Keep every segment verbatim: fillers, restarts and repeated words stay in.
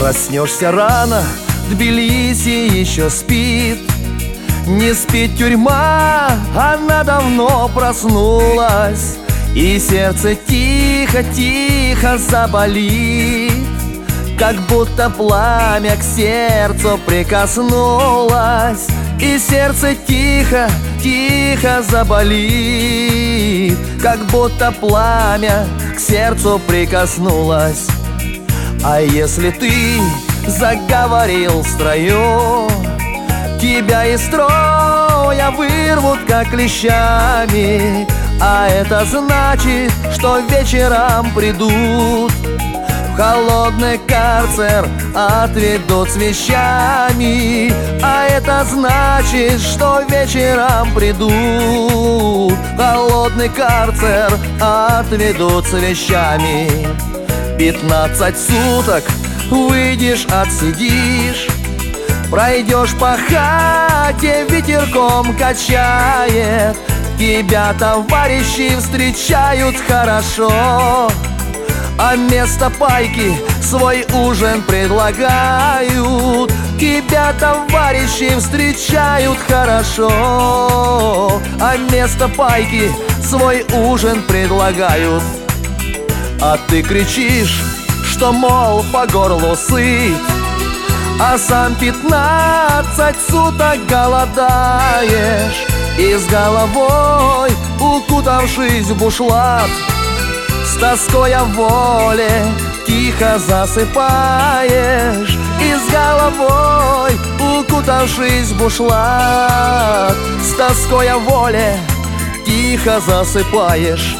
Проснешься рано, Тбилиси еще спит. Не спит тюрьма, она давно проснулась, и сердце тихо-тихо заболит, как будто пламя к сердцу прикоснулось. И сердце тихо-тихо заболит, как будто пламя к сердцу прикоснулось. А если ты заговорил в строю, тебя из строя вырвут как клещами. А это значит, что вечером придут в холодный карцер, отведут с вещами. А это значит, что вечером придут в холодный карцер, отведут с вещами. Пятнадцать суток выйдешь, отсидишь, пройдешь по хате, ветерком качает. Тебя товарищи встречают хорошо, а вместо пайки свой ужин предлагают. Тебя товарищи встречают хорошо, а вместо пайки свой ужин предлагают. А ты кричишь, что, мол, по горлу сыт, а сам пятнадцать суток голодаешь. И с головой, укутавшись в бушлат, с тоской о воле тихо засыпаешь. И с головой, укутавшись в бушлат, с тоской о воле тихо засыпаешь.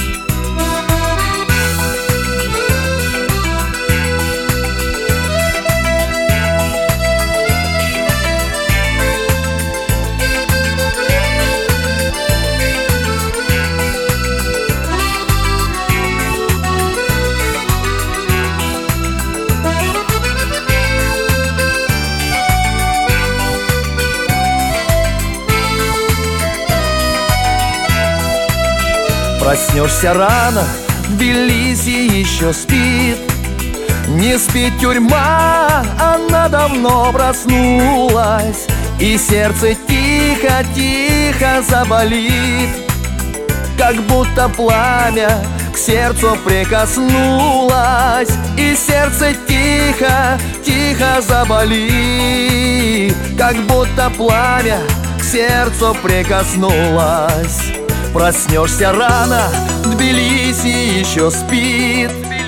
Проснешься рано, Тбилиси еще спит. Не спит тюрьма, она давно проснулась, и сердце тихо-тихо заболит, как будто пламя к сердцу прикоснулось. И сердце тихо-тихо заболит, как будто пламя к сердцу прикоснулось. Проснешься рано, Тбилиси еще спит.